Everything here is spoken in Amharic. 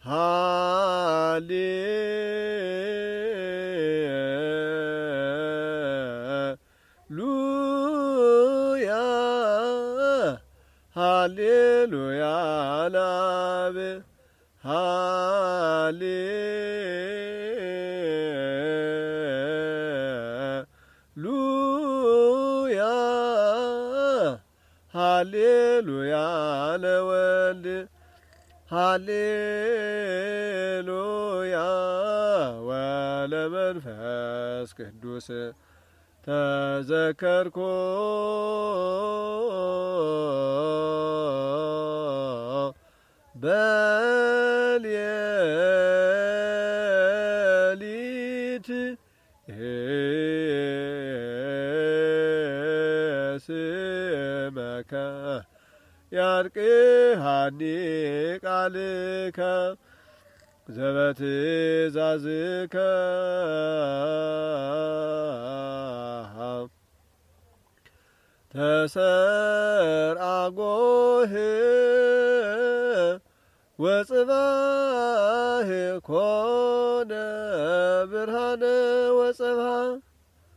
ሃሌሉያ ሃሌሉያ ለአብ ሃሌሉያ ሃሌሉያ ለወልድ ሃሌሉያ ወለመንፈስ ቅዱስ ተዘከርኮ በሌሊት ስመከ ያርቅሃኒ ቃልከ ዘበትእዛዝከ ተሰርአ ጎህ ወጽባህ ኮነ ብርሃነ ወጽብሃ